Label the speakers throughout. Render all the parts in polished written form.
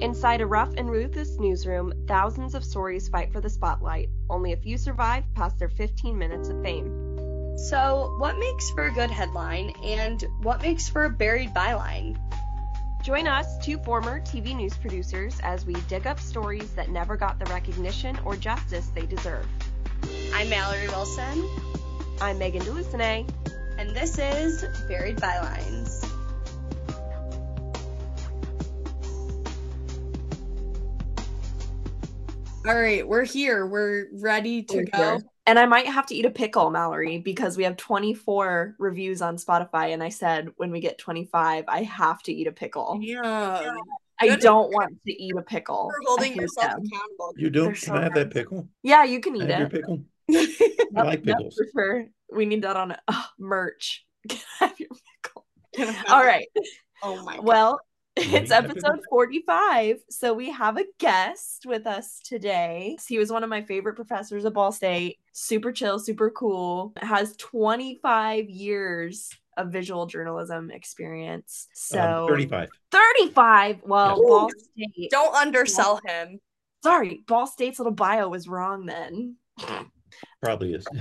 Speaker 1: Inside a rough and ruthless newsroom, thousands of stories fight for the spotlight. Only a few survive past their 15 minutes of fame.
Speaker 2: So, what makes for a good headline, and what makes for a buried byline?
Speaker 1: Join us, two former TV news producers, as we dig up stories that never got the recognition or justice they deserve.
Speaker 2: I'm Mallory Wilson.
Speaker 1: I'm Megan DeLucine.
Speaker 2: And this is Buried Bylines. All right, we're here. We're ready to go.
Speaker 3: And I might have to eat a pickle, Mallory, because we have 24 reviews on Spotify. And I said when we get 25, I have to eat a pickle.
Speaker 2: Yeah.
Speaker 3: I don't want to eat a pickle.
Speaker 2: You're holding yourself accountable.
Speaker 4: You don't? Can I have that pickle?
Speaker 3: Yeah, you can eat
Speaker 4: Your
Speaker 3: it.
Speaker 4: pickle?
Speaker 3: Yep,
Speaker 4: I like pickles.
Speaker 3: for sure. We need that on merch. Can I have your pickle? All right.
Speaker 2: Oh my God.
Speaker 3: Well, it's episode 45, so we have a guest with us today. He was one of my favorite professors at Ball State. Super chill, super cool. Has 25 years of visual journalism experience. So
Speaker 4: 35.
Speaker 3: 35. Well,
Speaker 4: Yes.
Speaker 3: Ball State.
Speaker 2: Don't undersell him.
Speaker 3: Sorry, Ball State's little bio was wrong then.
Speaker 4: Probably is.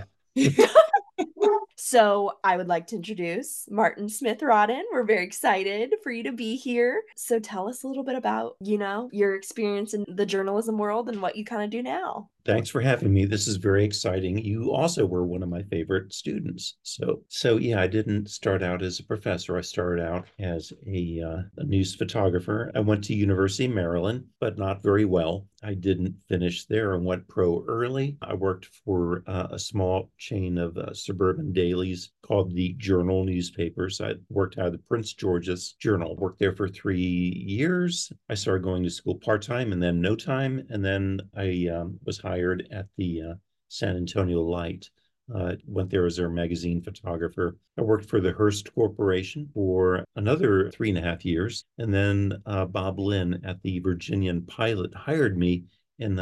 Speaker 3: So I would like to introduce Martin Smith-Rodden. We're very excited for you to be here. So tell us a little bit about, your experience in the journalism world and what you kind of do now.
Speaker 4: Thanks for having me. This is very exciting. You also were one of my favorite students. So yeah, I didn't start out as a professor. I started out as a news photographer. I went to University of Maryland, but not very well. I didn't finish there and went pro early. I worked for a small chain of suburban dailies called the Journal newspapers. I worked out of the Prince George's Journal, worked there for 3 years. I started going to school part-time and then no time. And then I was hired at the San Antonio Light. Went there as their magazine photographer. I worked for the Hearst Corporation for another 3.5 years. And then Bob Lynn at the Virginian Pilot hired me in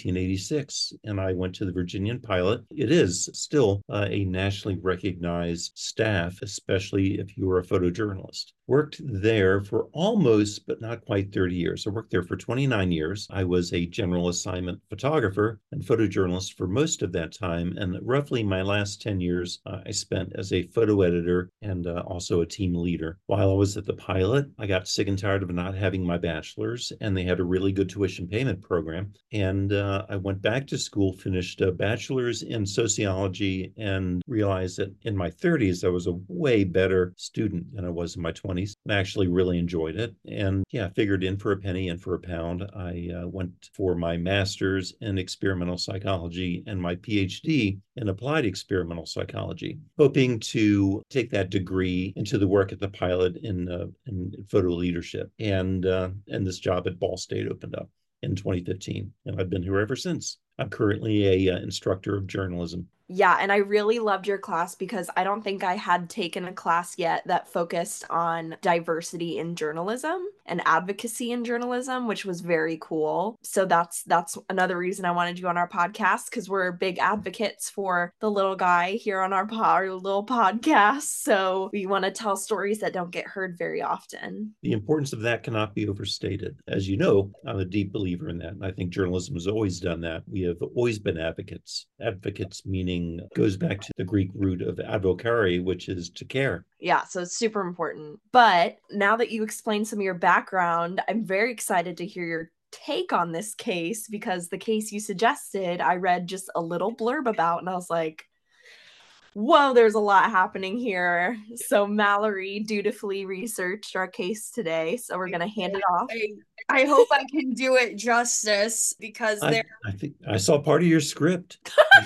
Speaker 4: 1986, and I went to the Virginian Pilot. It is still a nationally recognized staff, especially if you were a photojournalist. Worked there for almost, but not quite 30 years. I worked there for 29 years. I was a general assignment photographer and photojournalist for most of that time. And roughly my last 10 years, I spent as a photo editor and also a team leader. While I was at the Pilot, I got sick and tired of not having my bachelor's, and they had a really good tuition payment program. And I went back to school, finished a bachelor's in sociology, and realized that in my 30s, I was a way better student than I was in my 20s. I actually really enjoyed it. And yeah, figured in for a penny, in for a pound. I went for my master's in experimental psychology and my PhD in applied experimental psychology, hoping to take that degree into the work at the Pilot in photo leadership. And this job at Ball State opened up in 2015, and I've been here ever since. I'm currently a instructor of journalism.
Speaker 3: Yeah, and I really loved your class because I don't think I had taken a class yet that focused on diversity in journalism and advocacy in journalism, which was very cool. So that's another reason I wanted you on our podcast, because we're big advocates for the little guy here on our little podcast. So we want to tell stories that don't get heard very often.
Speaker 4: The importance of that cannot be overstated. As you know, I'm a deep believer in that, and I think journalism has always done that. We have always been advocates. Advocates meaning goes back to the Greek root of advocare, which is to care.
Speaker 3: Yeah, so it's super important. But now that you explained some of your background, I'm very excited to hear your take on this case, because the case you suggested, I read just a little blurb about, and I was like, whoa, there's a lot happening here. So Mallory dutifully researched our case today, so we're going to hand it off.
Speaker 2: I hope I can do it justice, because
Speaker 4: I think I saw part of your script.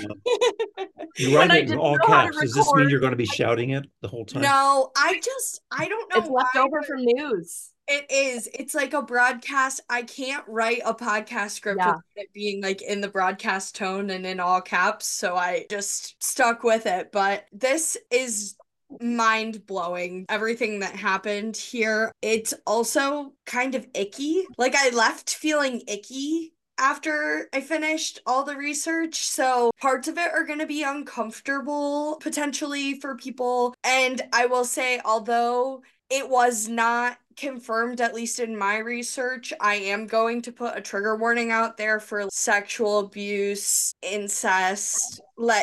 Speaker 4: You
Speaker 3: When
Speaker 4: write
Speaker 3: I
Speaker 4: it in
Speaker 3: didn't
Speaker 4: all
Speaker 3: know how to
Speaker 4: caps. Does this mean
Speaker 3: record.
Speaker 4: you're going to be shouting it the whole time?
Speaker 2: No, I don't know
Speaker 3: It's left
Speaker 2: why,
Speaker 3: over
Speaker 2: but
Speaker 3: from news.
Speaker 2: it is. It's like a broadcast. I can't write a podcast script
Speaker 3: Yeah.
Speaker 2: without it being like in the broadcast tone and in all caps, so I just stuck with it. But this is mind-blowing, everything that happened here. It's also kind of icky. Like, I left feeling icky after I finished all the research, so parts of it are going to be uncomfortable potentially for people. And I will say, although It was not confirmed, at least in my research. I am going to put a trigger warning out there for sexual abuse, incest,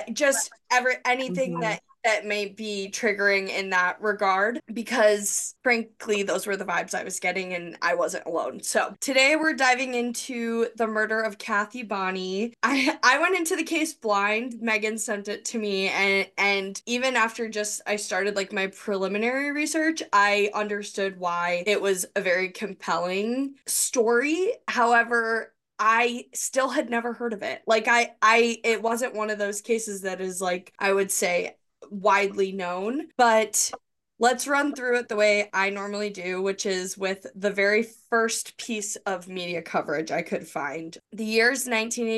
Speaker 2: anything
Speaker 3: Mhm.
Speaker 2: that may be triggering in that regard, because frankly, those were the vibes I was getting and I wasn't alone. So today we're diving into the murder of Kathy Bonney. I went into the case blind. Megan sent it to me, and even after just I started like my preliminary research, I understood why it was a very compelling story. However, I still had never heard of it. Like it wasn't one of those cases that is like, I would say, widely known, but let's run through it the way I normally do, which is with the very first piece of media coverage I could find. The year's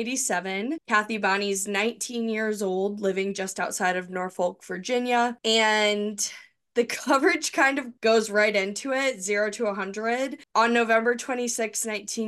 Speaker 2: 1987. Kathy Bonney's 19 years old, living just outside of Norfolk, Virginia, and the coverage kind of goes right into it, 0 to 100. On November 26,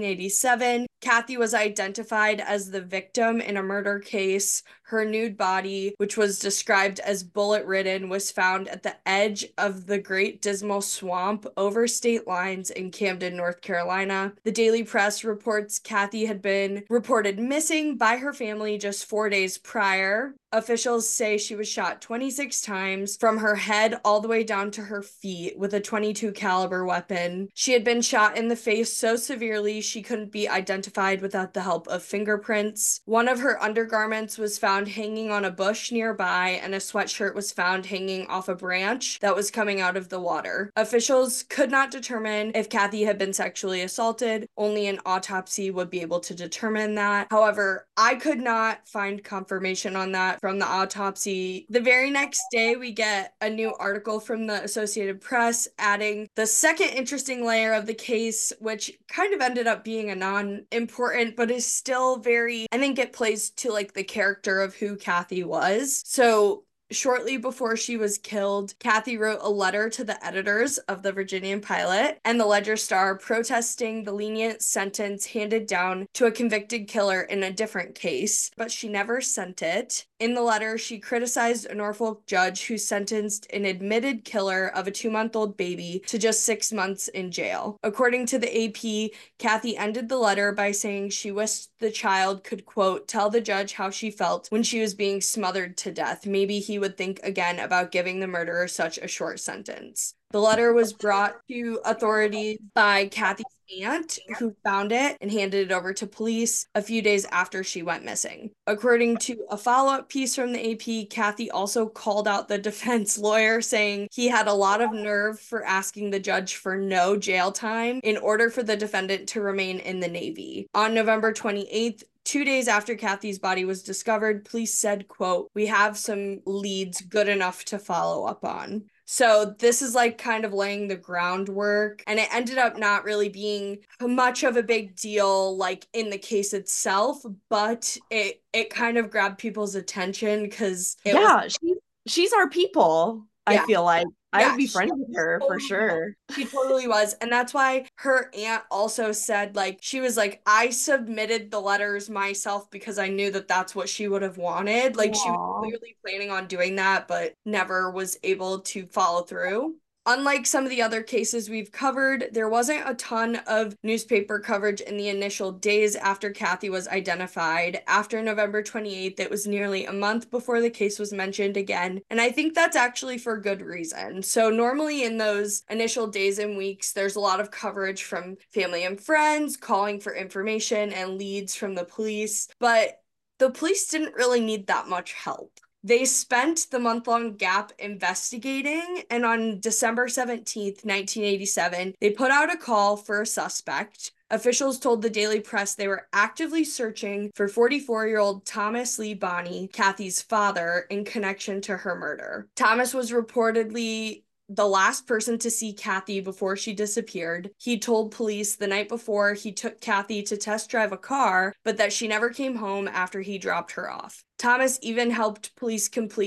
Speaker 2: 1987, Kathy was identified as the victim in a murder case. Her nude body, which was described as bullet-ridden, was found at the edge of the Great Dismal Swamp over state lines in Camden, North Carolina. The Daily Press reports Kathy had been reported missing by her family just 4 days prior. Officials say she was shot 26 times from her head all the way down to her feet with a .22 caliber weapon. She had been shot in the face so severely she couldn't be identified without the help of fingerprints. One of her undergarments was found hanging on a bush nearby, and a sweatshirt was found hanging off a branch that was coming out of the water. Officials could not determine if Kathy had been sexually assaulted. Only an autopsy would be able to determine that. However, I could not find confirmation on that from the autopsy. The very next day, we get a new article from the Associated Press adding the second interesting layer of the case, which kind of ended up being a non-important, but is still very, I think it plays to like the character of who Kathy was. So shortly before she was killed, Kathy wrote a letter to the editors of the Virginian Pilot and the Ledger Star protesting the lenient sentence handed down to a convicted killer in a different case, but she never sent it. In the letter, she criticized a Norfolk judge who sentenced an admitted killer of a 2-month-old baby to just 6 months in jail. According to the AP, Kathy ended the letter by saying she wished the child could, quote, tell the judge how she felt when she was being smothered to death. Maybe he would think again about giving the murderer such a short sentence. The letter was brought to authorities by Kathy's aunt, who found it and handed it over to police a few days after she went missing. According to a follow-up piece from the AP, Kathy also called out the defense lawyer, saying he had a lot of nerve for asking the judge for no jail time in order for the defendant to remain in the Navy. On November 28th, 2 days after Kathy's body was discovered, police said, quote, we have some leads good enough to follow up on. So this is like kind of laying the groundwork, and it ended up not really being much of a big deal like in the case itself, but it kind of grabbed people's attention because it was,
Speaker 3: she's our people. I
Speaker 2: yeah.
Speaker 3: feel like I
Speaker 2: Yeah,
Speaker 3: would be
Speaker 2: she
Speaker 3: friends with her for
Speaker 2: totally
Speaker 3: sure.
Speaker 2: She totally was. And that's why her aunt also said, like, she was like, I submitted the letters myself because I knew that that's what she would have wanted. Like, she was
Speaker 3: Aw.
Speaker 2: clearly planning on doing that, but never was able to follow through. Unlike some of the other cases we've covered, there wasn't a ton of newspaper coverage in the initial days after Kathy was identified. After November 28th, it was nearly a month before the case was mentioned again, and I think that's actually for good reason. So normally in those initial days and weeks, there's a lot of coverage from family and friends, calling for information and leads from the police, but the police didn't really need that much help. They spent the month-long gap investigating, and on December 17th, 1987, they put out a call for a suspect. Officials told the Daily Press they were actively searching for 44-year-old Thomas Lee Bonney, Kathy's father, in connection to her murder. Thomas was reportedly the last person to see Kathy before she disappeared. He told police the night before he took Kathy to test drive a car, but that she never came home after he dropped her off. Thomas even helped police complete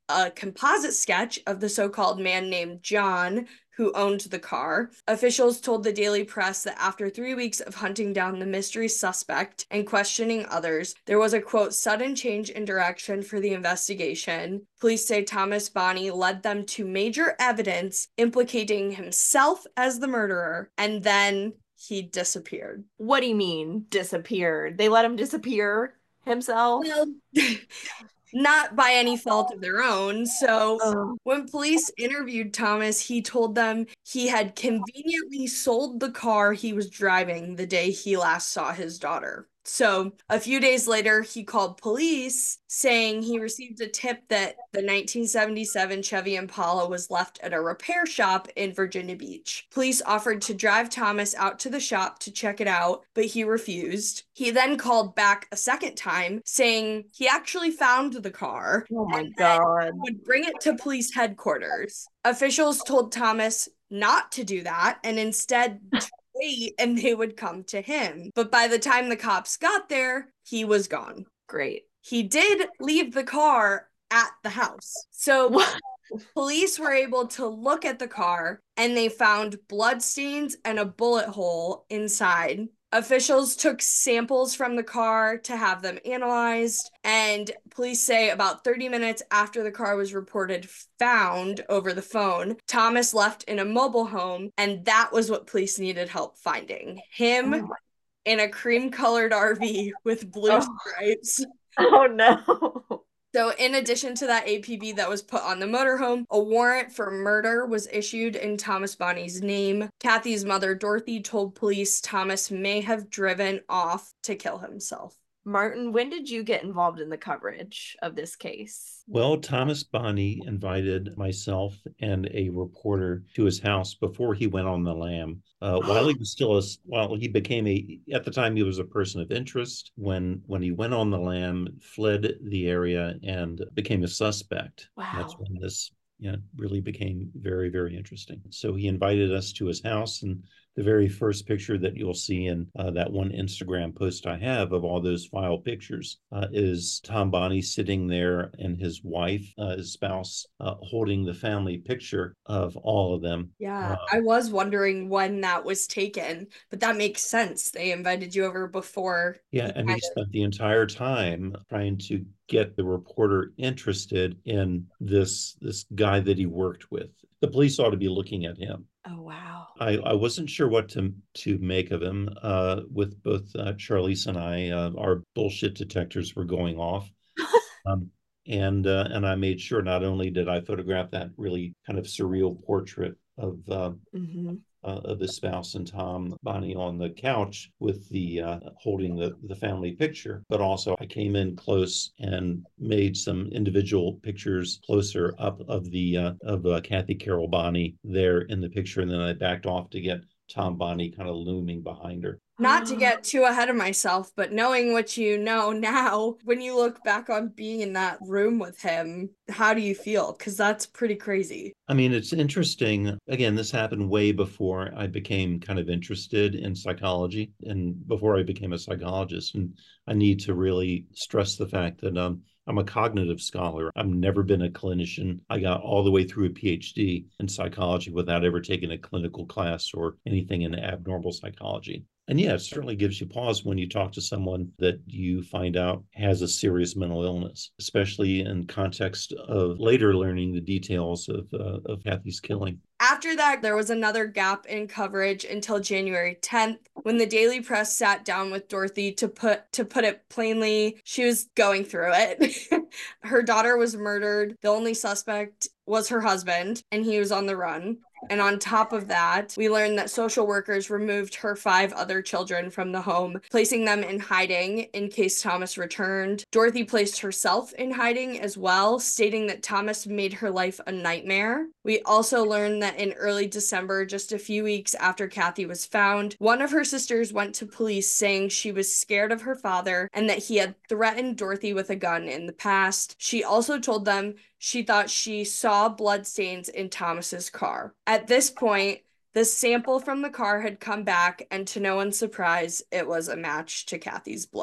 Speaker 2: a composite sketch of the so-called man named John who owned the car. Officials told the Daily Press that after 3 weeks of hunting down the mystery suspect and questioning others, there was a, quote, sudden change in direction for the investigation. Police say Thomas Bonney led them to major evidence implicating himself as the murderer, and then he disappeared.
Speaker 3: What do you mean, disappeared? They let him disappear himself?
Speaker 2: Well, not by any fault of their own. So when police interviewed Thomas, he told them he had conveniently sold the car he was driving the day he last saw his daughter. So a few days later, he called police saying he received a tip that the 1977 Chevy Impala was left at a repair shop in Virginia Beach. Police offered to drive Thomas out to the shop to check it out, but he refused. He then called back a second time saying he actually found the car
Speaker 3: and God.
Speaker 2: would bring it to police headquarters. Officials told Thomas not to do that and instead wait and they would come to him. But by the time the cops got there, he was gone.
Speaker 3: Great.
Speaker 2: He did leave the car at the house. So police were able to look at the car and they found bloodstains and a bullet hole inside. Officials took samples from the car to have them analyzed, and police say about 30 minutes after the car was reported found over the phone, Thomas left in a mobile home, and that was what police needed help finding. Him in a cream-colored RV with blue stripes.
Speaker 3: Oh, no.
Speaker 2: So in addition to that APB that was put on the motorhome, a warrant for murder was issued in Thomas Bonney's name. Kathy's mother, Dorothy, told police Thomas may have driven off to kill himself.
Speaker 3: Martin, when did you get involved in the coverage of this case?
Speaker 4: Well, Thomas Bonney invited myself and a reporter to his house before he went on the lam. While he was still he became at the time he was a person of interest. When he went on the lam, fled the area and became a suspect.
Speaker 3: Wow.
Speaker 4: That's when this really became very, very interesting. So he invited us to his house, and the very first picture that you'll see in that one Instagram post I have of all those file pictures is Tom Bonney sitting there and his wife, his spouse, holding the family picture of all of them.
Speaker 2: Yeah, I was wondering when that was taken, but that makes sense. They invited you over before.
Speaker 4: Yeah, and he spent the entire time trying to get the reporter interested in this guy that he worked with. The police ought to be looking at him.
Speaker 3: Oh, wow.
Speaker 4: I wasn't sure what to make of him. With both Charlize and I, our bullshit detectors were going off. And I made sure not only did I photograph that really kind of surreal portrait of his spouse and Tom Bonney on the couch with the holding the family picture, but also I came in close and made some individual pictures closer up of Kathy Carroll Bonney there in the picture, and then I backed off to get Tom Bonney kind of looming behind her.
Speaker 2: Not to get too ahead of myself, but knowing what you know now, when you look back on being in that room with him, how do you feel? Because that's pretty crazy.
Speaker 4: I mean, it's interesting. Again, this happened way before I became kind of interested in psychology and before I became a psychologist. And I need to really stress the fact that I'm a cognitive scholar. I've never been a clinician. I got all the way through a PhD in psychology without ever taking a clinical class or anything in abnormal psychology. And yeah, it certainly gives you pause when you talk to someone that you find out has a serious mental illness, especially in context of later learning the details of Kathy's killing.
Speaker 2: After that, there was another gap in coverage until January 10th, when the Daily Press sat down with Dorothy to put it plainly, she was going through it. Her daughter was murdered. The only suspect was her husband, and he was on the run. And on top of that, we learned that social workers removed her 5 other children from the home, placing them in hiding in case Thomas returned. Dorothy placed herself in hiding as well, stating that Thomas made her life a nightmare. We also learned that in early December, just a few weeks after Kathy was found, one of her sisters went to police saying she was scared of her father and that he had threatened Dorothy with a gun in the past. She also told them she thought she saw bloodstains in Thomas's car. At this point, the sample from the car had come back, and to no one's surprise, it was a match to Kathy's blood.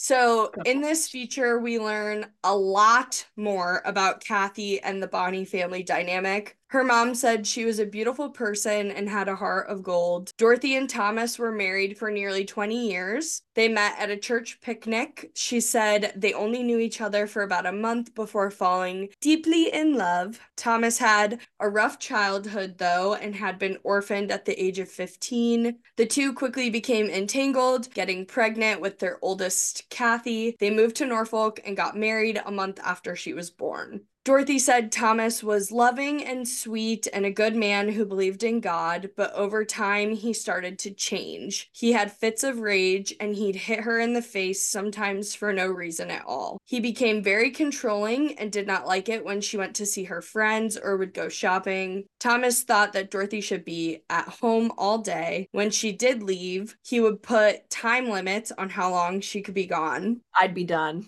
Speaker 2: So in this feature, we learn a lot more about Kathy and the Bonney family dynamic. Her mom said she was a beautiful person and had a heart of gold. Dorothy and Thomas were married for nearly 20 years. They met at a church picnic. She said they only knew each other for about a month before falling deeply in love. Thomas had a rough childhood, though, and had been orphaned at the age of 15. The two quickly became entangled, getting pregnant with their oldest, Kathy. They moved to Norfolk and got married a month after she was born. Dorothy said Thomas was loving and sweet and a good man who believed in God, but over time he started to change. He had fits of rage and he'd hit her in the face, sometimes for no reason at all. He became very controlling and did not like it when she went to see her friends or would go shopping. Thomas thought that Dorothy should be at home all day. When she did leave, he would put time limits on how long she could be gone.
Speaker 3: I'd be done.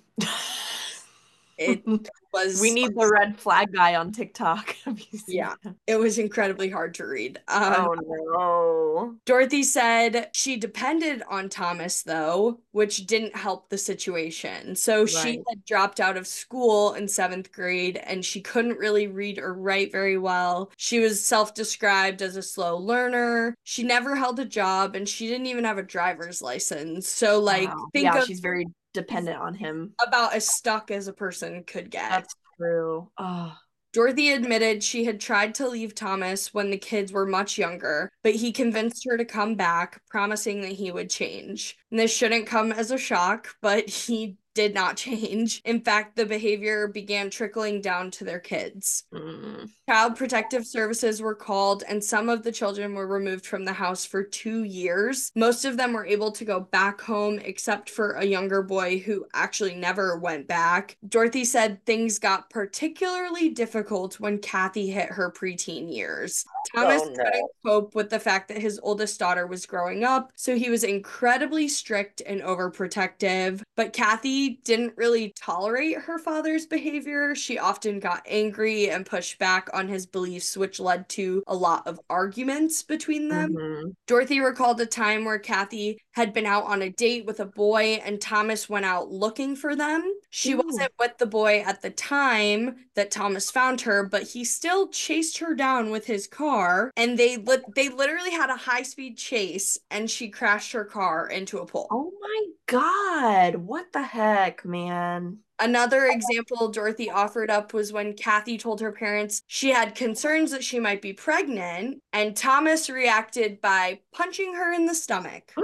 Speaker 2: It was...
Speaker 3: We need the red flag guy on TikTok.
Speaker 2: Yeah, it was incredibly hard to read.
Speaker 3: Oh no.
Speaker 2: Dorothy said she depended on Thomas, though, which didn't help the situation. So she had dropped out of school in 7th grade and she couldn't really read or write very well. She was self-described as a slow learner. She never held a job and she didn't even have a driver's license. So, like,
Speaker 3: she's very dependent on him.
Speaker 2: About as stuck as a person could get.
Speaker 3: That's true. Oh.
Speaker 2: Dorothy admitted she had tried to leave Thomas when the kids were much younger, but he convinced her to come back, promising that he would change. And this shouldn't come as a shock, but he did not change. In fact, the behavior began trickling down to their kids. Child Protective Services were called, and some of the children were removed from the house for 2 years. Most of them were able to go back home, except for a younger boy who actually never went back. Dorothy said things got particularly difficult when Kathy hit her preteen years. Thomas couldn't cope with the fact that his oldest daughter was growing up, so he was incredibly strict and overprotective. But Kathy didn't really tolerate her father's behavior. She often got angry and pushed back on his beliefs, which led to a lot of arguments between them. Dorothy recalled a time where Kathy had been out on a date with a boy and Thomas went out looking for them. She wasn't with the boy at the time that Thomas found her, but he still chased her down with his car, and they literally had a high-speed chase, and she crashed her car into a pole.
Speaker 3: Oh my God, what the heck, man?
Speaker 2: Another example Dorothy offered up was when Kathy told her parents she had concerns that she might be pregnant, and Thomas reacted by punching her in the stomach.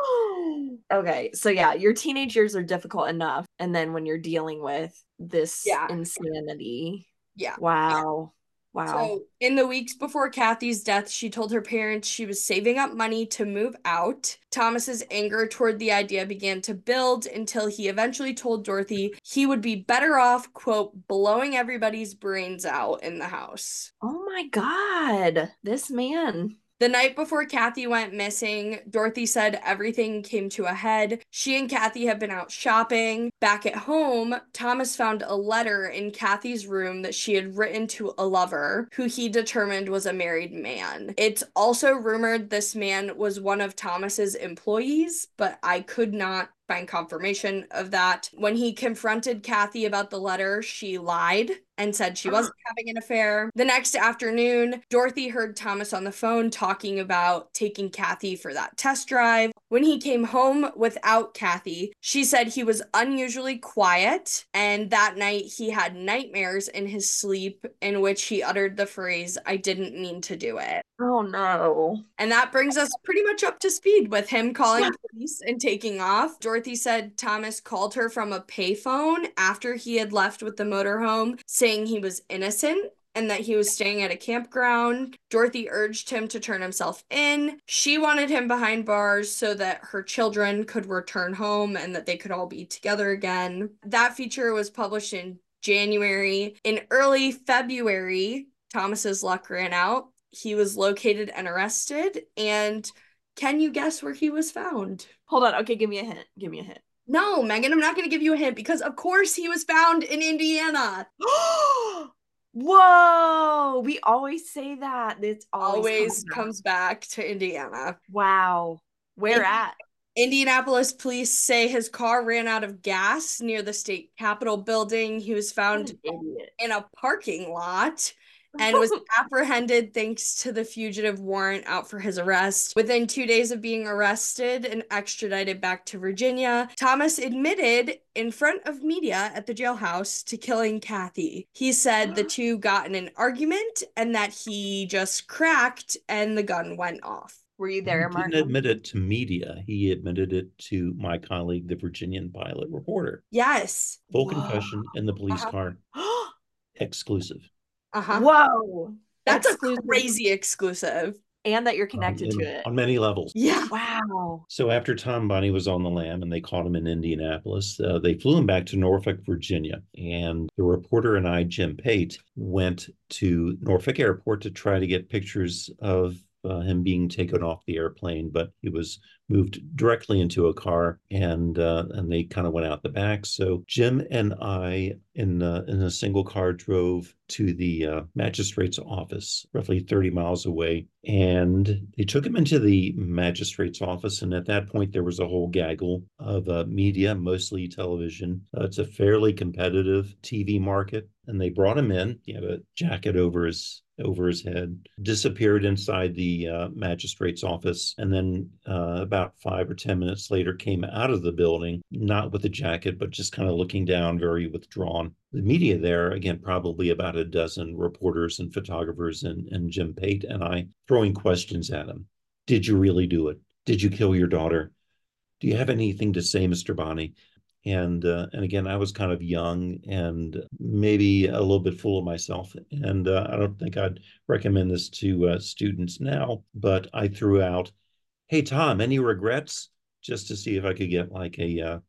Speaker 3: Okay, so yeah, your teenage years are difficult enough, and then when you're dealing with this insanity.
Speaker 2: Yeah.
Speaker 3: Wow.
Speaker 2: So in the weeks before Kathy's death, she told her parents she was saving up money to move out. Thomas's anger toward the idea began to build until he eventually told Dorothy he would be better off, quote, blowing everybody's brains out in the house.
Speaker 3: Oh my God, this man.
Speaker 2: The night before Kathy went missing, Dorothy said everything came to a head. She and Kathy had been out shopping. Back at home, Thomas found a letter in Kathy's room that she had written to a lover, who he determined was a married man. It's also rumored this man was one of Thomas's employees, but I could not find confirmation of that. When he confronted Kathy about the letter, she lied and said she wasn't having an affair. The next afternoon, Dorothy heard Thomas on the phone talking about taking Kathy for that test drive. When he came home without Kathy, she said he was unusually quiet, and that night he had nightmares in his sleep in which he uttered the phrase, "I didn't mean to do it."
Speaker 3: Oh no.
Speaker 2: And that brings us pretty much up to speed with him calling police and taking off. Dorothy said Thomas called her from a payphone after he had left with the motorhome, saying he was innocent and that he was staying at a campground. Dorothy urged him to turn himself in. She wanted him behind bars so that her children could return home and that they could all be together again. That feature was published in January. In early February, Thomas's luck ran out. He was located and arrested. And can you guess where he was found?
Speaker 3: Hold on. Okay, give me a hint.
Speaker 2: No, Megan, I'm not going to give you a hint because, of course, he was found in Indiana.
Speaker 3: Whoa! We always say that. It always
Speaker 2: comes back to Indiana.
Speaker 3: Wow. Where at?
Speaker 2: Indianapolis police say his car ran out of gas near the state capitol building. He was
Speaker 3: What
Speaker 2: found
Speaker 3: an idiot.
Speaker 2: in a parking lot and was apprehended thanks to the fugitive warrant out for his arrest. Within 2 days of being arrested and extradited back to Virginia, Thomas admitted in front of media at the jailhouse to killing Kathy. He said the two got in an argument and that he just cracked and the gun went off.
Speaker 3: Were you
Speaker 4: He
Speaker 3: there,
Speaker 4: didn't
Speaker 3: Martin?
Speaker 4: admit it to media. He admitted it to my colleague, the Virginian Pilot Reporter.
Speaker 2: Yes.
Speaker 4: Full
Speaker 3: Whoa.
Speaker 4: confession in the police car. Exclusive.
Speaker 3: Whoa.
Speaker 2: That's
Speaker 3: Exclusive.
Speaker 2: a crazy exclusive.
Speaker 3: And that you're connected to it.
Speaker 4: On many levels.
Speaker 2: Yeah.
Speaker 3: Wow.
Speaker 4: So after Tom Bonney was on the lam and they caught him in Indianapolis, they flew him back to Norfolk, Virginia. And the reporter and I, Jim Pate, went to Norfolk Airport to try to get pictures of him being taken off the airplane, but he was moved directly into a car, and they kind of went out the back. So Jim and I, in a single car, drove to the magistrate's office, roughly 30 miles away, and they took him into the magistrate's office. And at that point, there was a whole gaggle of media, mostly television. It's a fairly competitive TV market, and they brought him in. He had a jacket over his head, disappeared inside the magistrate's office, and then about 5 or 10 minutes later came out of the building, not with a jacket, but just kind of looking down, very withdrawn. The media there, again, probably about a dozen reporters and photographers and Jim Pate and I throwing questions at him. Did you really do it? Did you kill your daughter? Do you have anything to say, Mr. Bonney? And again, I was kind of young and maybe a little bit full of myself. And I don't think I'd recommend this to students now, but I threw out, "Hey, Tom, any regrets?" just to see if I could get like a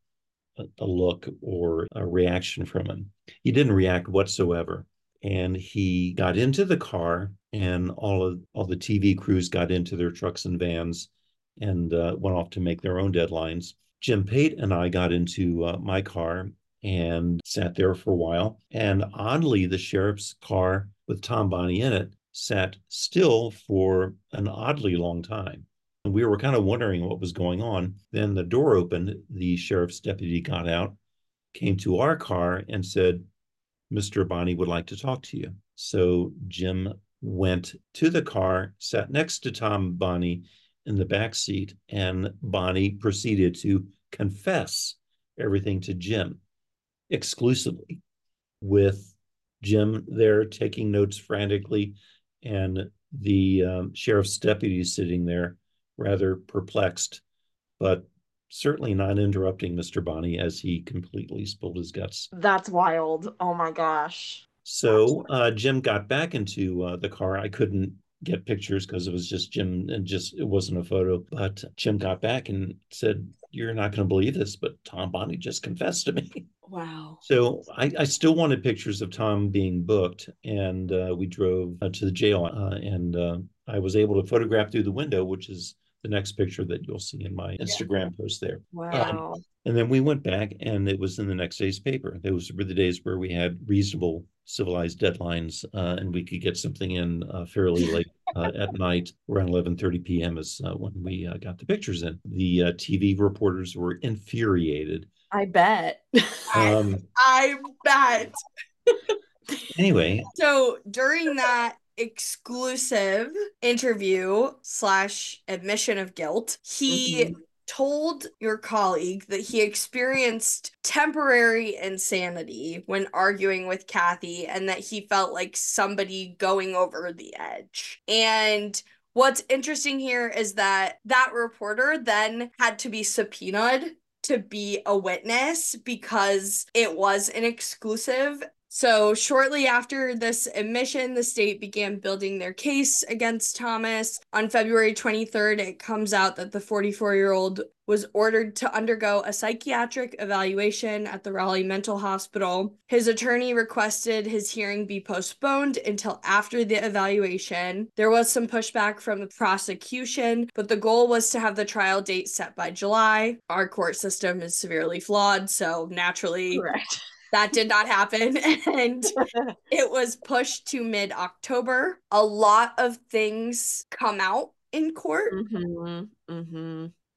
Speaker 4: look or a reaction from him. He didn't react whatsoever. And he got into the car, and all the TV crews got into their trucks and vans and went off to make their own deadlines. Jim Pate and I got into my car and sat there for a while. And oddly, the sheriff's car with Tom Bonney in it sat still for an oddly long time. And we were kind of wondering what was going on. Then the door opened. The sheriff's deputy got out, came to our car and said, "Mr. Bonney would like to talk to you." So Jim went to the car, sat next to Tom Bonney in the back seat, and Bonney proceeded to confess everything to Jim exclusively, with Jim there taking notes frantically and the sheriff's deputy sitting there rather perplexed, but certainly not interrupting Mr. Bonney as he completely spilled his guts.
Speaker 3: That's wild. Oh my gosh.
Speaker 4: So Jim got back into the car. I couldn't get pictures because it was just Jim and it wasn't a photo. But Jim got back and said, "You're not going to believe this, but Tom Bonney just confessed to me."
Speaker 3: Wow.
Speaker 4: So I still wanted pictures of Tom being booked, and we drove to the jail, and I was able to photograph through the window, which is the next picture that you'll see in my Instagram post there.
Speaker 3: Wow.
Speaker 4: And then we went back, and it was in the next day's paper. Those were the days where we had reasonable, civilized deadlines, and we could get something in fairly late at night. Around 11:30 p.m. is when we got the pictures in. The TV reporters were infuriated.
Speaker 3: I bet.
Speaker 2: I bet.
Speaker 4: Anyway.
Speaker 2: So during that exclusive interview / admission of guilt, he told your colleague that he experienced temporary insanity when arguing with Kathy and that he felt like somebody going over the edge. And what's interesting here is that reporter then had to be subpoenaed to be a witness because it was an exclusive. So shortly after this admission, the state began building their case against Thomas. On February 23rd, it comes out that the 44-year-old was ordered to undergo a psychiatric evaluation at the Raleigh Mental Hospital. His attorney requested his hearing be postponed until after the evaluation. There was some pushback from the prosecution, but the goal was to have the trial date set by July. Our court system is severely flawed, so naturally...
Speaker 3: Correct.
Speaker 2: That did not happen, and it was pushed to mid-October. A lot of things come out in court.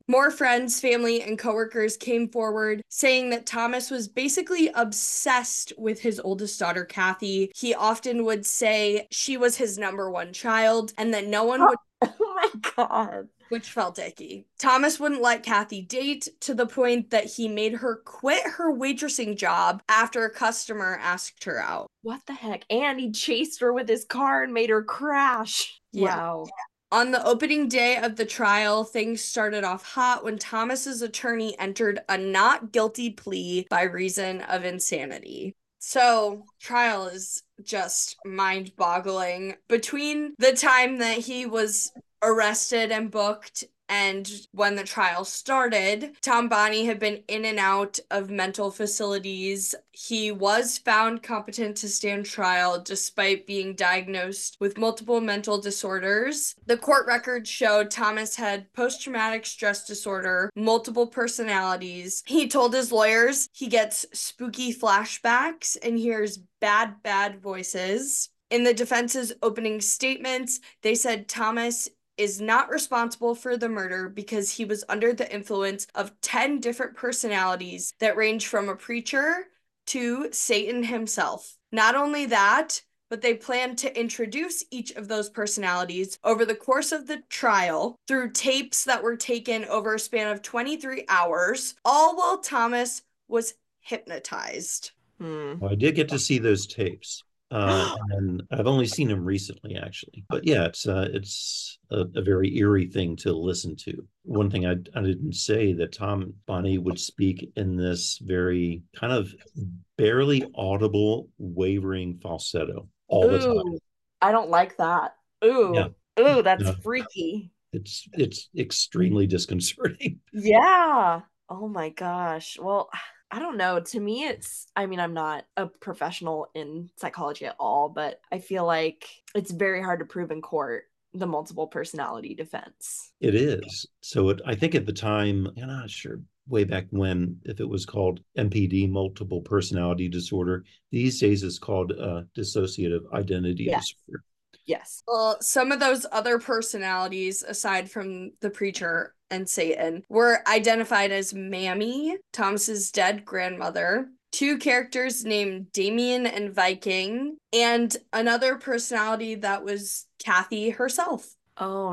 Speaker 2: More friends, family, and coworkers came forward saying that Thomas was basically obsessed with his oldest daughter, Kathy. He often would say she was his number one child and that no one would.
Speaker 3: Oh my God.
Speaker 2: Which felt icky. Thomas wouldn't let Kathy date to the point that he made her quit her waitressing job after a customer asked her out.
Speaker 3: What the heck? And he chased her with his car and made her crash.
Speaker 2: Yeah.
Speaker 3: Wow.
Speaker 2: On the opening day of the trial, things started off hot when Thomas's attorney entered a not guilty plea by reason of insanity. So, trial is just mind-boggling. Between the time that he was arrested and booked and when the trial started, Tom Bonney had been in and out of mental facilities. He was found competent to stand trial despite being diagnosed with multiple mental disorders. The court records showed Thomas had post-traumatic stress disorder, multiple personalities. He told his lawyers he gets spooky flashbacks and hears bad voices. In the defense's opening statements, they said Thomas is not responsible for the murder because he was under the influence of 10 different personalities that range from a preacher to Satan himself. Not only that, but they plan to introduce each of those personalities over the course of the trial through tapes that were taken over a span of 23 hours, all while Thomas was hypnotized.
Speaker 4: Well, I did get to see those tapes. And I've only seen him recently, actually. But yeah, it's a very eerie thing to listen to. One thing I didn't say that Tom Bonney would speak in this very kind of barely audible, wavering falsetto all the time.
Speaker 3: I don't like that. Ooh,
Speaker 4: Yeah.
Speaker 3: ooh, that's
Speaker 4: Yeah.
Speaker 3: freaky.
Speaker 4: It's extremely disconcerting.
Speaker 3: Yeah. Oh my gosh. Well, I don't know. To me, I mean, I'm not a professional in psychology at all, but I feel like it's very hard to prove in court the multiple personality defense.
Speaker 4: It is. So I think at the time, I'm not sure way back when, if it was called MPD, multiple personality disorder. These days it's called dissociative identity disorder.
Speaker 3: Yes.
Speaker 2: Well, some of those other personalities, aside from the preacher and Satan, were identified as Mammy, Thomas's dead grandmother, two characters named Damien and Viking, and another personality that was Kathy herself.
Speaker 3: Oh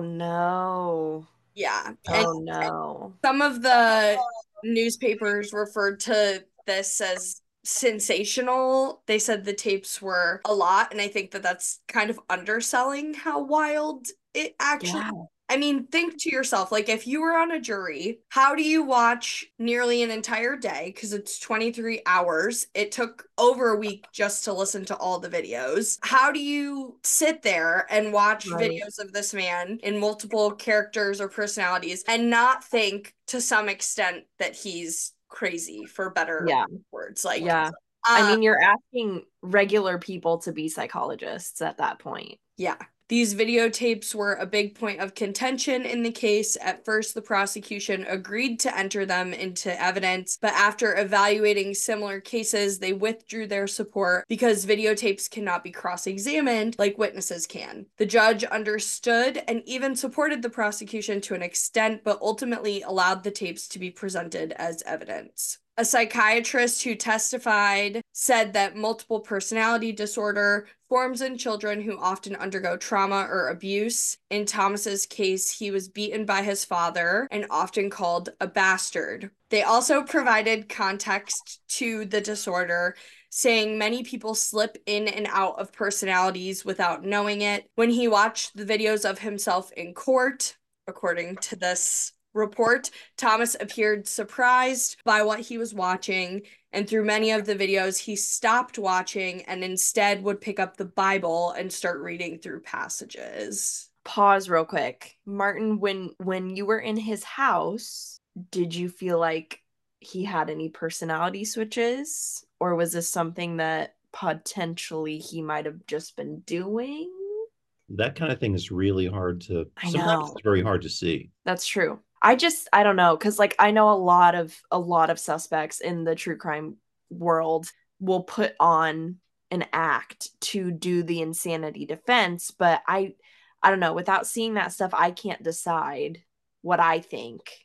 Speaker 3: no.
Speaker 2: Yeah.
Speaker 3: Oh no.
Speaker 2: Some of the newspapers referred to this as sensational. They said the tapes were a lot, and I think that that's kind of underselling how wild it actually.
Speaker 3: Yeah.
Speaker 2: I mean, think to yourself, like if you were on a jury, how do you watch nearly an entire day? Because it's 23 hours. It took over a week just to listen to all the videos. How do you sit there and watch videos of this man in multiple characters or personalities and not think to some extent that he's crazy, for better words? Like,
Speaker 3: I mean, you're asking regular people to be psychologists at that point.
Speaker 2: Yeah. These videotapes were a big point of contention in the case. At first, the prosecution agreed to enter them into evidence, but after evaluating similar cases, they withdrew their support because videotapes cannot be cross-examined like witnesses can. The judge understood and even supported the prosecution to an extent, but ultimately allowed the tapes to be presented as evidence. A psychiatrist who testified said that multiple personality disorder forms in children who often undergo trauma or abuse. In Thomas's case, he was beaten by his father and often called a bastard. They also provided context to the disorder, saying many people slip in and out of personalities without knowing it. When he watched the videos of himself in court, according to this report, Thomas appeared surprised by what he was watching, and through many of the videos, he stopped watching and instead would pick up the Bible and start reading through passages.
Speaker 3: Pause real quick. Martin, when you were in his house, did you feel like he had any personality switches? Or was this something that potentially he might have just been doing?
Speaker 4: That kind of thing is really hard to, sometimes it's very hard to see.
Speaker 3: That's true. I don't know, because like I know a lot of suspects in the true crime world will put on an act to do the insanity defense, but I don't know, without seeing that stuff, I can't decide what I think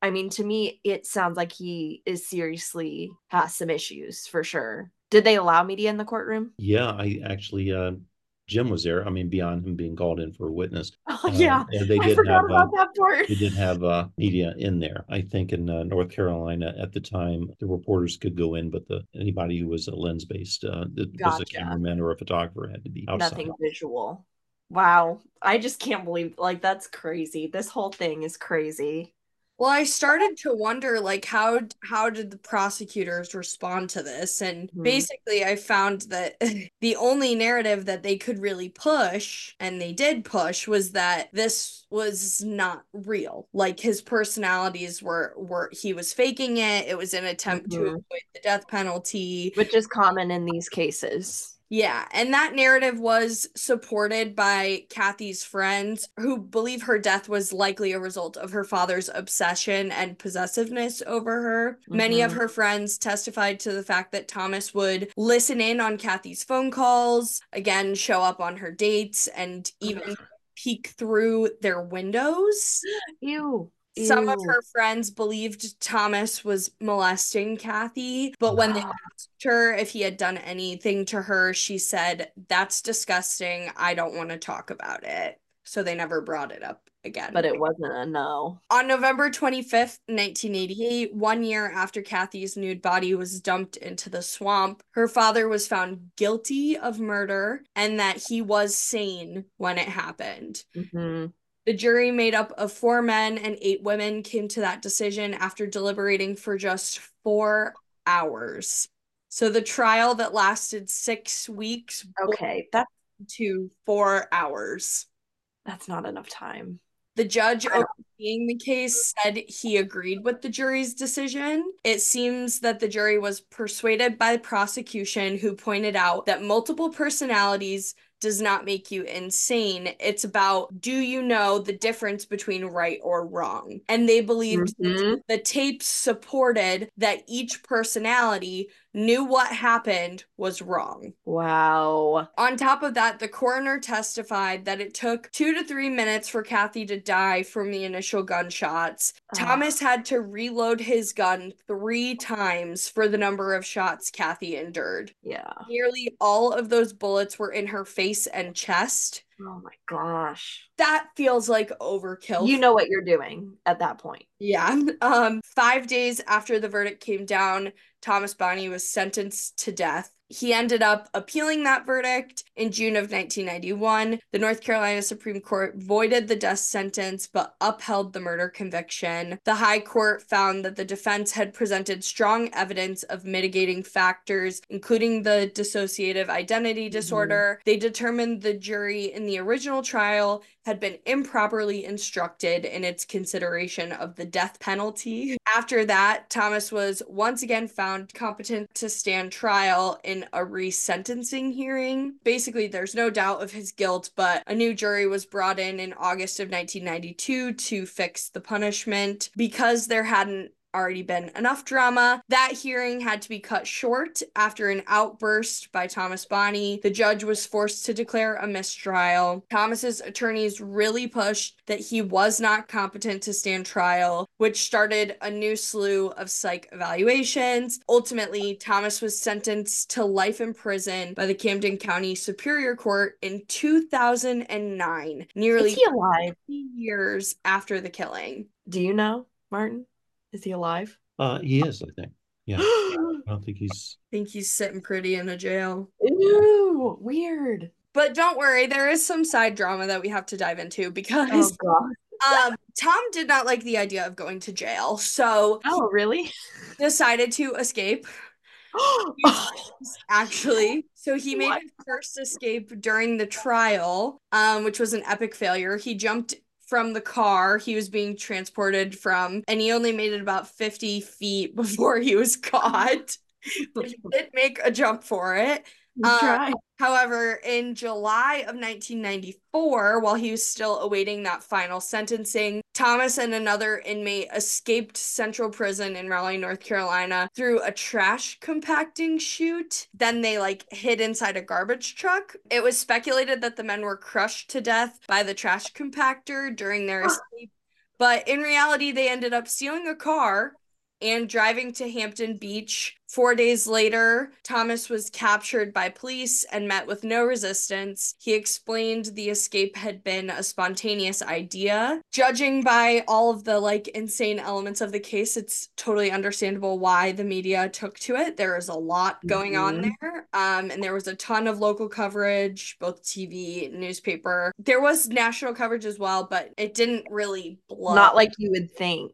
Speaker 3: I mean, to me, it sounds like he is seriously has some issues for sure. Did they allow media in the courtroom?
Speaker 4: Yeah, I actually, Jim was there. I mean, beyond him being called in for a witness,
Speaker 3: Oh, yeah.
Speaker 4: and they
Speaker 3: I
Speaker 4: did
Speaker 3: forgot
Speaker 4: have
Speaker 3: about that part.
Speaker 4: they did have media in there. I think in North Carolina at the time, the reporters could go in, but anybody who was a lens based, was a
Speaker 3: Gotcha.
Speaker 4: cameraman or a photographer had to be outside.
Speaker 3: Nothing visual. Wow. I just can't believe, like, that's crazy. This whole thing is crazy.
Speaker 2: Well, I started to wonder, like, how did the prosecutors respond to this? And basically, I found that the only narrative that they could really push, and they did push, was that this was not real. Like, his personalities were he was faking it. It was an attempt to avoid the death penalty,
Speaker 3: which is common in these cases.
Speaker 2: Yeah, and that narrative was supported by Kathy's friends, who believe her death was likely a result of her father's obsession and possessiveness over her. Many of her friends testified to the fact that Thomas would listen in on Kathy's phone calls, again, show up on her dates, and even peek through their windows.
Speaker 3: Ew.
Speaker 2: Some of her friends believed Thomas was molesting Kathy, but when they asked her if he had done anything to her, she said, "That's disgusting. I don't want to talk about it." So they never brought it up again.
Speaker 3: But it wasn't a no.
Speaker 2: On November 25th, 1988, 1 year after Kathy's nude body was dumped into the swamp, her father was found guilty of murder and that he was sane when it happened. The jury, made up of 4 men and 8 women, came to that decision after deliberating for just 4 hours. So the trial that lasted 6 weeks
Speaker 3: that's
Speaker 2: to 4 hours.
Speaker 3: That's not enough time.
Speaker 2: The judge overseeing the case said he agreed with the jury's decision. It seems that the jury was persuaded by the prosecution, who pointed out that multiple personalities does not make you insane. It's about, do you know the difference between right or wrong? And they believed the tapes supported that each personality knew what happened was wrong.
Speaker 3: Wow.
Speaker 2: On top of that, the coroner testified that it took 2 to 3 minutes for Kathy to die from the initial gunshots. Thomas had to reload his gun 3 times for the number of shots Kathy endured.
Speaker 3: Yeah.
Speaker 2: Nearly all of those bullets were in her face and chest.
Speaker 3: Oh my gosh.
Speaker 2: That feels like overkill.
Speaker 3: You know what you're doing at that point.
Speaker 2: Yeah. 5 days after the verdict came down, Thomas Bonney was sentenced to death. He ended up appealing that verdict in June of 1991. The North Carolina Supreme Court voided the death sentence but upheld the murder conviction. The High Court found that the defense had presented strong evidence of mitigating factors, including the dissociative identity disorder. They determined the jury in the original trial had been improperly instructed in its consideration of the death penalty. After that, Thomas was once again found competent to stand trial in a resentencing hearing. Basically, there's no doubt of his guilt, but a new jury was brought in August of 1992 to fix the punishment. Because there hadn't already been enough drama, that hearing had to be cut short after an outburst by Thomas Bonney. The judge was forced to declare a mistrial. Thomas's attorneys really pushed that he was not competent to stand trial, which started a new slew of psych evaluations. Ultimately, Thomas was sentenced to life in prison by the Camden County Superior Court in 2009, nearly
Speaker 3: Is he alive?
Speaker 2: 50 years after the killing.
Speaker 3: Do you know, Martin? Is he alive?
Speaker 4: He is, I think. Yeah. I don't think he's.
Speaker 2: I think he's sitting pretty in a jail.
Speaker 3: Ew, weird.
Speaker 2: But don't worry, there is some side drama that we have to dive into because Tom did not like the idea of going to jail, so
Speaker 3: really?
Speaker 2: decided to escape. Actually, so he made his first escape during the trial, which was an epic failure. He jumped from the car he was being transported from, and he only made it about 50 feet before he was caught. He did make a jump for it. However, in July of 1994, while he was still awaiting that final sentencing, Thomas and another inmate escaped Central Prison in Raleigh, North Carolina through a trash compacting chute. Then they hid inside a garbage truck. It was speculated that the men were crushed to death by the trash compactor during their escape, But in reality, they ended up stealing a car and driving to Hampton Beach. 4 days later, Thomas was captured by police and met with no resistance. He explained the escape had been a spontaneous idea. Judging by all of the insane elements of the case, it's totally understandable why the media took to it. There is a lot going on there. And there was a ton of local coverage, both TV, newspaper. There was national coverage as well, but it didn't really blow.
Speaker 3: Not like you would think.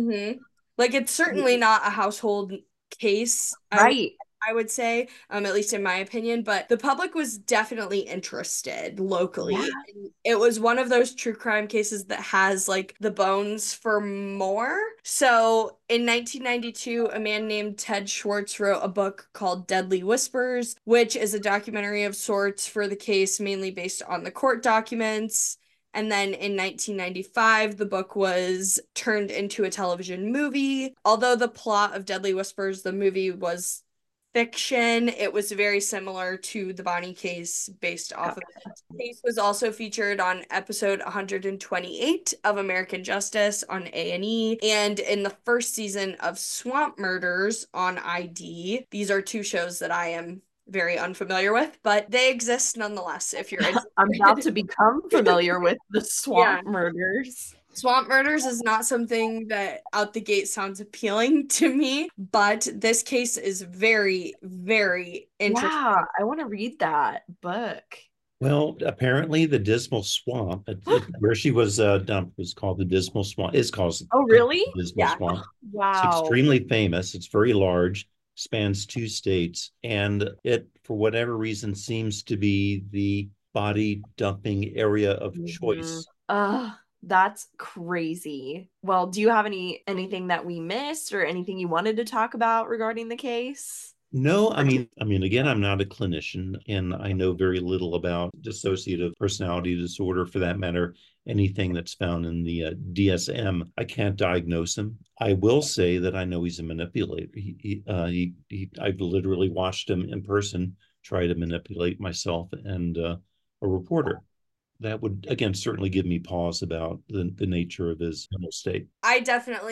Speaker 2: It's certainly not a household case,
Speaker 3: right?
Speaker 2: I would say, at least in my opinion, but the public was definitely interested locally.
Speaker 3: Yeah.
Speaker 2: It was one of those true crime cases that has the bones for more. So in 1992, a man named Ted Schwartz wrote a book called Deadly Whispers, which is a documentary of sorts for the case, mainly based on the court documents. And then in 1995, the book was turned into a television movie. Although the plot of Deadly Whispers, the movie, was fiction, it was very similar to the Bonnie case based off of it. The case was also featured on episode 128 of American Justice on A&E and in the first season of Swamp Murders on ID. These are two shows that I am very unfamiliar with, but they exist nonetheless if you're interested.
Speaker 3: I'm about to become familiar with the Swamp Murders.
Speaker 2: Swamp Murders is not something that out the gate sounds appealing to me, but this case is very, very interesting.
Speaker 3: Yeah, I want to read that book.
Speaker 4: Well, apparently the Dismal Swamp, where she was dumped, was called the Dismal Swamp. It's called
Speaker 3: really?
Speaker 4: Dismal Swamp.
Speaker 3: Wow.
Speaker 4: It's extremely famous. It's very large, spans 2 states, and it, for whatever reason, seems to be the body dumping area of choice.
Speaker 3: That's crazy. Well, do you have anything that we missed or anything you wanted to talk about regarding the case?
Speaker 4: No, I mean, again, I'm not a clinician, and I know very little about dissociative personality disorder, for that matter, anything that's found in the DSM. I can't diagnose him. I will say that I know he's a manipulator. I've literally watched him in person try to manipulate myself and a reporter. That would, again, certainly give me pause about the nature of his mental state.
Speaker 2: I definitely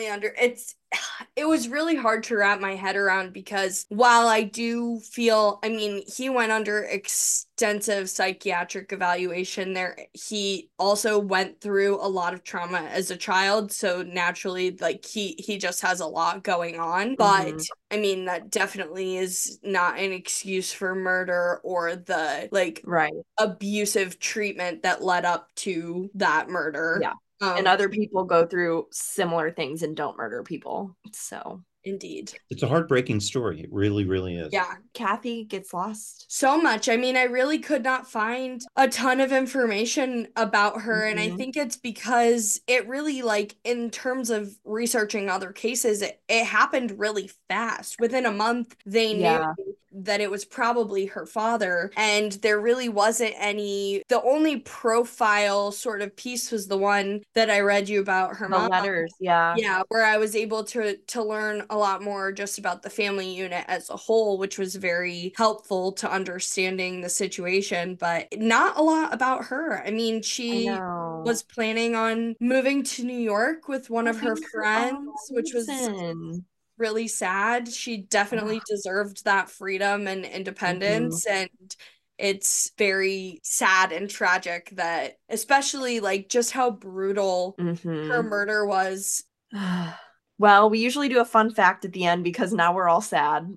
Speaker 2: it was really hard to wrap my head around, because while I do feel, he went under extensive psychiatric evaluation there. He also went through a lot of trauma as a child, so naturally, he just has a lot going on. But that definitely is not an excuse for murder or the abusive treatment that led up to that murder.
Speaker 3: Yeah. And other people go through similar things and don't murder people. So
Speaker 2: indeed,
Speaker 4: it's a heartbreaking story. It really, really is.
Speaker 2: Yeah.
Speaker 3: Kathy gets lost
Speaker 2: so much. I really could not find a ton of information about her. And I think it's because it really, in terms of researching other cases, it happened really fast. Within a month, they knew that it was probably her father, and there really wasn't the only profile sort of piece was the one that I read you about her mom.
Speaker 3: The letters,
Speaker 2: where I was able to learn a lot more just about the family unit as a whole, which was very helpful to understanding the situation, but not a lot about her. She was planning on moving to New York with one of her friends, which was really sad. She definitely deserved that freedom and independence, and it's very sad and tragic that, especially just how brutal her murder was.
Speaker 3: Well, we usually do a fun fact at the end because now we're all sad.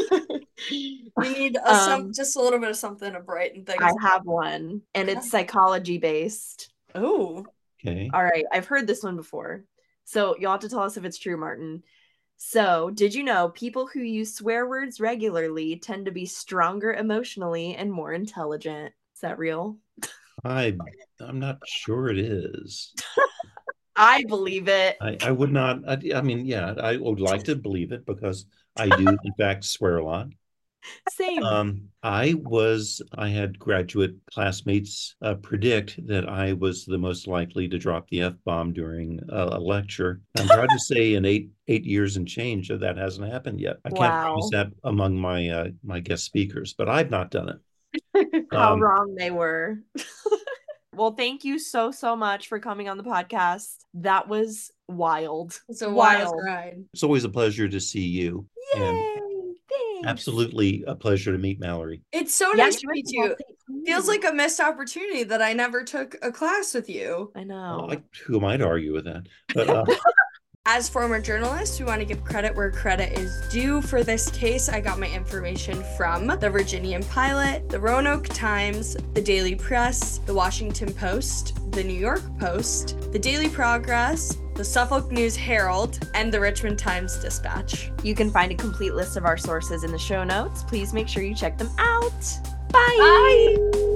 Speaker 2: We need just a little bit of something to brighten things.
Speaker 3: I have one, and it's psychology based.
Speaker 2: Oh.
Speaker 4: Okay.
Speaker 3: All right. I've heard this one before. So you'll have to tell us if it's true, Martin. So, did you know people who use swear words regularly tend to be stronger emotionally and more intelligent? Is that real?
Speaker 4: I'm not sure it is.
Speaker 3: I believe it.
Speaker 4: I would not. I would like to believe it because I do, in fact, swear a lot.
Speaker 3: Same.
Speaker 4: I had graduate classmates predict that I was the most likely to drop the F-bomb during a lecture. I'm proud to say in eight years and change that hasn't happened yet. I can't promise that among my guest speakers, but I've not done it.
Speaker 3: How wrong they were. Well, thank you so much for coming on the podcast. That was wild.
Speaker 2: It's a wild ride.
Speaker 4: It's always a pleasure to see you.
Speaker 3: Yay!
Speaker 4: And
Speaker 3: Thanks.
Speaker 4: absolutely a pleasure to meet Mallory.
Speaker 2: It's so nice to meet you. Feels like a missed opportunity that I never took a class with you.
Speaker 3: I know.
Speaker 4: Who am I to argue with that? But
Speaker 2: as former journalists, we want to give credit where credit is due. For this case, I got my information from the Virginian Pilot, the Roanoke Times, the Daily Press, the Washington Post, the New York Post, the Daily Progress, the Suffolk News Herald, and the Richmond Times-Dispatch.
Speaker 3: You can find a complete list of our sources in the show notes. Please make sure you check them out. Bye!